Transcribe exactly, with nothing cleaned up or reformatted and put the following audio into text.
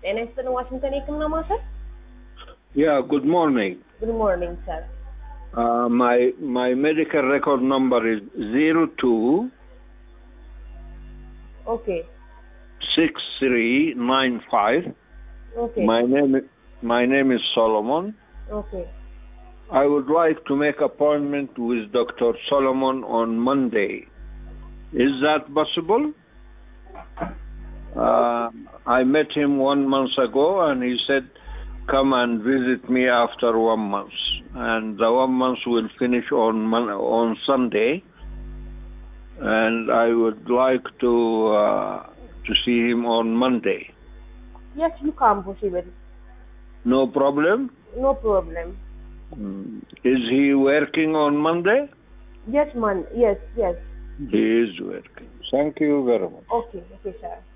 N S N Washington Ekam Nama, sir? Yeah, good morning. Good morning, sir. Uh, my my medical record number is zero two Okay. six three nine five. Okay. My name my name is Solomon. Okay. I would like to make appointment with Doctor Solomon on Monday. Is that possible? Uh, I met him one month ago, and he said, "Come and visit me after one month." And the one month will finish on Mon- on Sunday, and I would like to uh, to see him on Monday. Yes, you come possible. No problem. No problem. Mm. Is he working on Monday? Yes, man. Yes, yes. He is working. Thank you very much. Okay, okay, sir.